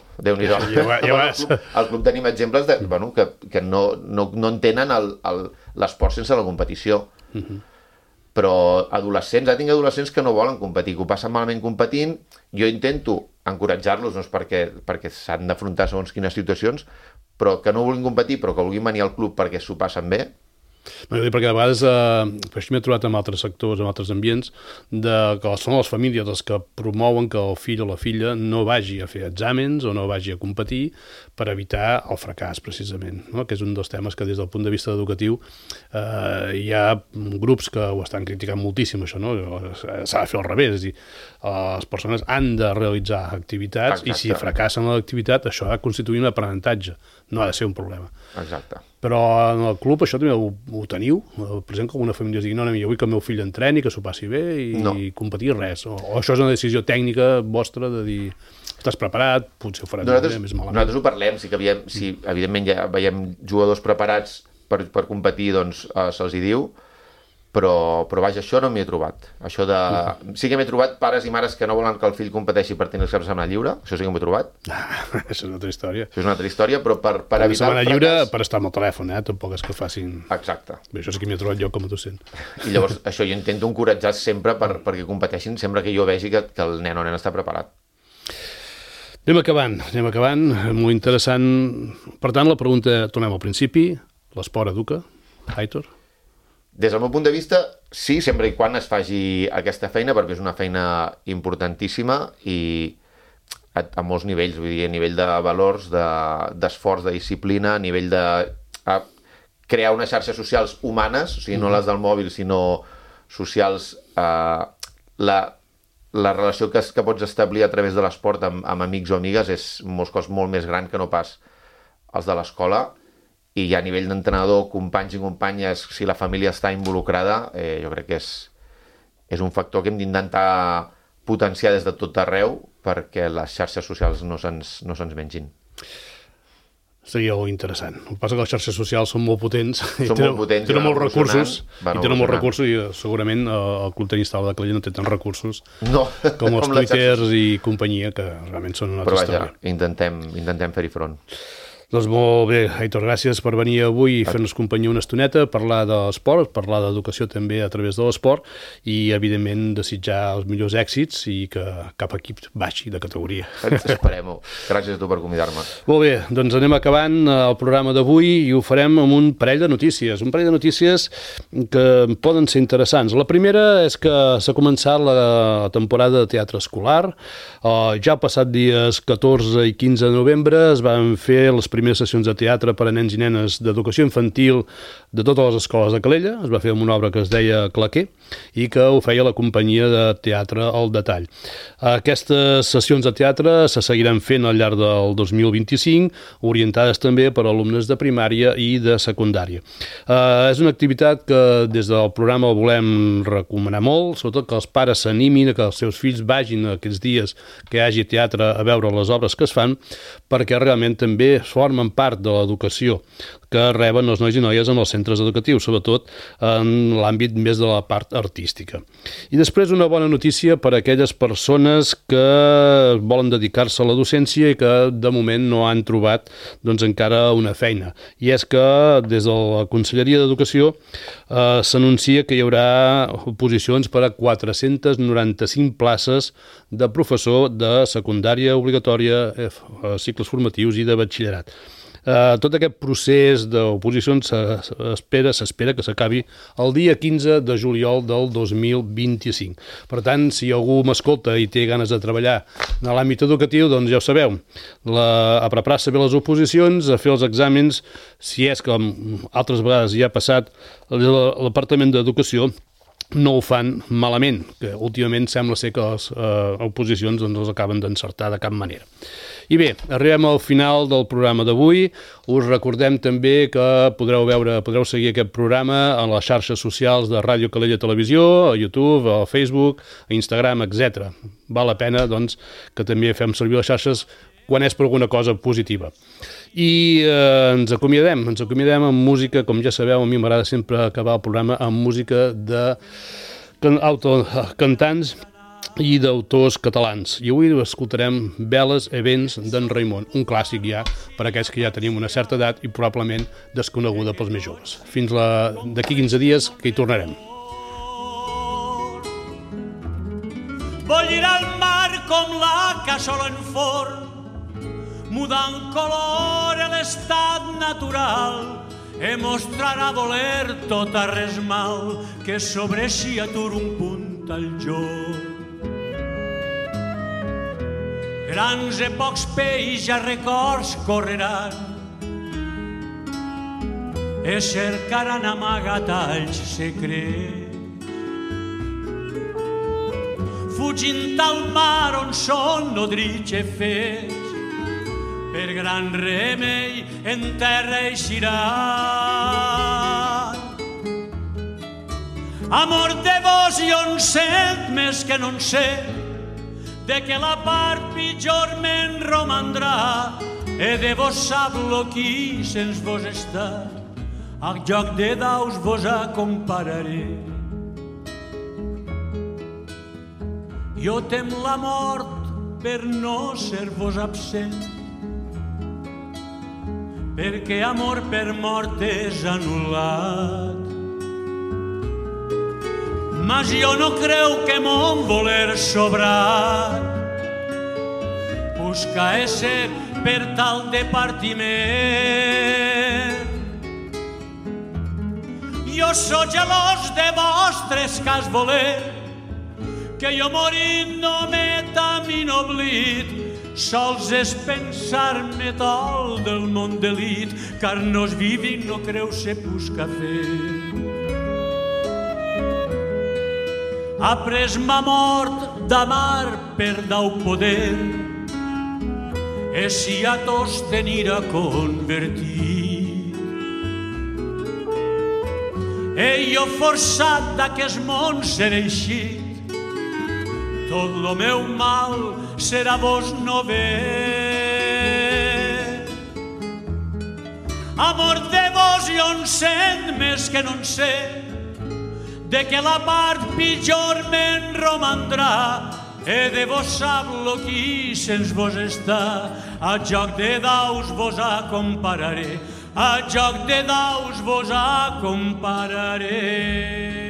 Al club tenim exemples que no entenen l'esport sense la competició. Però adolescents, tinc adolescents que no volen competir, que ho passen malament competint. Jo intento encoratjar-los, no és perquè s'han d'afrontar segons quines situacions, però que no vulguin competir, però que vulguin venir al club perquè s'ho passen bé. No, perquè a vegades, així m'he trobat en altres sectors, en altres ambients, que són les famílies les que promouen que el fill o la filla no vagi a fer exàmens o no vagi a competir per evitar el fracàs, precisament, no? Que és un dels temes que des del punt de vista educatiu hi ha grups que ho estan criticant moltíssim, això, no? S'ha de fer al revés, és a dir, les persones han de realitzar activitats. Exacte. I si fracassen en l'activitat, això ha de constituir un aprenentatge, no ha de ser un problema. Exacte. Però en el club això també ho teniu? Per exemple, que alguna família digui, no, jo vull que el meu fill entreni, que s'ho passi bé i competir res. O això és una decisió tècnica vostra de dir, estàs preparat, potser ho faràs més malament. Nosaltres ho parlem, si evidentment ja veiem jugadors preparats per competir, doncs se'ls hi diu, però vaja, això no m'hi he trobat. Sí que m'he trobat pares i mares que no volen que el fill competeixi per tenir el cap de setmana lliure, això sí que m'ho he trobat. Això és una altra història. Això és una altra història, però per evitar el setmana lliure per estar amb el telèfon, tampoc és que facin... Exacte. Bé, això sí que m'hi he trobat jo com a docent. I llavors això jo intento encoratjar sempre perquè competeixin sempre que jo vegi que el nen o nena està preparat. Anem acabant, molt interessant. Per tant, la pregunta, tornem al principi, l'esport educa, Aitor? Des del meu punt de vista, sí, sempre i quan es faci aquesta feina, perquè és una feina importantíssima i a molts nivells, vull dir, a nivell de valors, d'esforç, de disciplina, a nivell de crear unes xarxes socials humanes, o sigui, no les del mòbil, sinó socials, la relació que pots establir a través de l'esport amb amics o amigues és molts cops molt més gran que no pas els de l'escola. I a nivell d'entrenador, companys i companyes, si la família està involucrada, jo crec que és un factor que hem d'intentar potenciar des de tot arreu perquè les xarxes socials no se'ns mengin. Seria interessant. El que passa que les xarxes socials són molt potents, tenen molts recursos i segurament el Club Tenis Taula de Calella no té tants recursos com els Twitters i companyia, que realment són una altra història. Però vaja, intentem fer-hi front. Doncs molt bé, Aitor, gràcies per venir avui i fer-nos companyia una estoneta, parlar de l'esport, parlar d'educació també a través de l'esport i, evidentment, desitjar els millors èxits i que cap equip baixi de categoria. Esperem-ho. Gràcies a tu per convidar-me. Molt bé, doncs anem acabant el programa d'avui i ho farem amb un parell de notícies. Un parell de notícies que poden ser interessants. La primera és que s'ha començat la temporada de teatre escolar. Ja el passat dies 14 i 15 de novembre es van fer les primeres sessions de teatre per a nens i nenes d'educació infantil de totes les escoles de Calella. Es va fer amb una obra que es deia Claquer i que ho feia la companyia de teatre El Detall. Aquestes sessions de teatre se seguiran fent al llarg del 2025, orientades també per a alumnes de primària i de secundària. És una activitat que des del programa volem recomanar molt, sobretot que els pares s'animin, que els seus fills vagin aquests dies que hi hagi teatre a veure les obres que es fan, perquè realment també forma formen part de l'educació que reben els nois i noies en els centres educatius, sobretot en l'àmbit més de la part artística. I després una bona notícia per a aquelles persones que volen dedicar-se a la docència i que de moment no han trobat encara una feina. I és que des de la Conselleria d'Educació s'anuncia que hi haurà oposicions per a 495 places de professor de secundària obligatòria, cicles formatius i de batxillerat. Tot aquest procés d'oposicions s'espera que s'acabi el dia 15 de juliol del 2025. Per tant, si algú m'escolta i té ganes de treballar en l'àmbit educatiu, doncs ja ho sabeu, a preparar-se bé les oposicions, a fer els exàmens, si és que altres vegades ja ha passat el Departament d'Educació, no ho fan malament, que últimament sembla ser que les oposicions no els acaben d'encertar de cap manera. I bé, arribem al final del programa d'avui. Us recordem també que podreu seguir aquest programa a les xarxes socials de Ràdio Calella Televisió, a YouTube, a Facebook, a Instagram, etc. Val la pena, doncs, que també fem servir les xarxes quan és per alguna cosa positiva. I ens acomiadem amb música, com ja sabeu, a mi m'agrada sempre acabar el programa amb música de cantants i d'autors catalans. I avui escoltarem Veles e vents d'en Raimon, un clàssic ja per a aquells que ja tenim una certa edat i probablement desconeguda pels més joves. Fins d'aquí 15 dies que hi tornarem. Bollirà el mar com la cassola en forn, mudant color a l'estat natural, e mostrarà voler tot a res mal, que sobre si atur un punt al joc. Grans e pocs peix a records correran, e cercaran amagatalls secrets, fugint al mar on són nodrits e fets, per gran remei en terra eixiran. Amor de vos i on sent més que no en sé, de que la part pitjor me'n romandrà, e de vos sap lo qui sens vos estar, al joc de daus vos acompararé. Jo tem la mort per no ser-vos absent, perquè amor per mort és anul·lat. Mas jo no creu que mon voler sobrat busca ésser per tal de partiment. Jo sóc gelós de vostres cas voler, que jo morint no m'he tamín oblit, sols és pensar-me tol del món d'elit, car no es vivi no creu se busca fer. Après m'ha mort d'amar per dau poder, e si a tos tenir a convertir. E jo forçat d'aquest món seré eixit, tot lo meu mal serà vos no ver. Amor de vos i on sent més que no en sé, de que la part pitjor me'n romandrà, e de vos sap lo qui sens vos està, a joc de daus vos acompararé, a joc de daus vos acompararé.